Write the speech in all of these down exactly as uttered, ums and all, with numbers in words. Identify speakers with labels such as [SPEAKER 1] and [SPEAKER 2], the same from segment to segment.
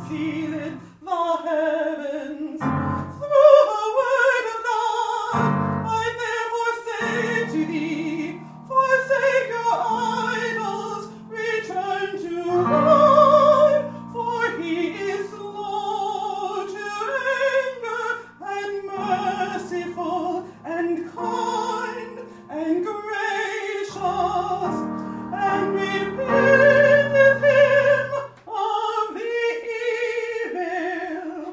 [SPEAKER 1] sealed the heavens through the word of God. I therefore say to thee, forsake your idols, return to God, for he is slow to anger and merciful and kind and gracious, and repenteth him of the evil.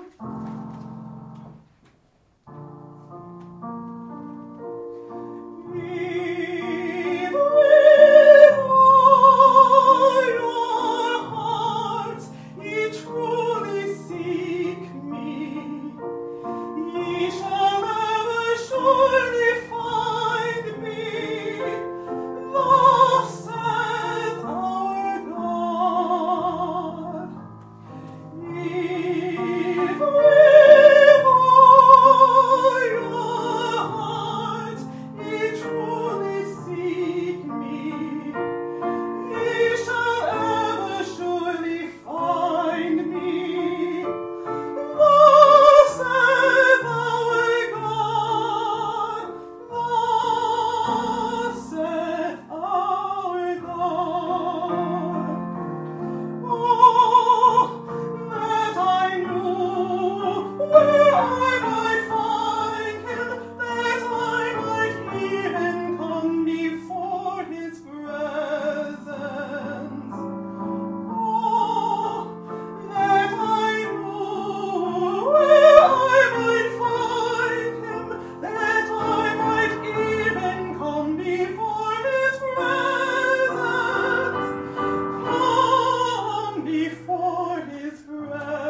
[SPEAKER 1] If with all your hearts ye truly seek me, ye shall ever surely find me. Thus saith our God. If with all your hearts ye truly seek me, ye shall ever surely find me. Thus saith our God. Thus saith our God. Oh, that I knew where I might find him, that I might even come before his presence. Oh, that I knew where I might find him, that I might even come before his presence. Come before his presence.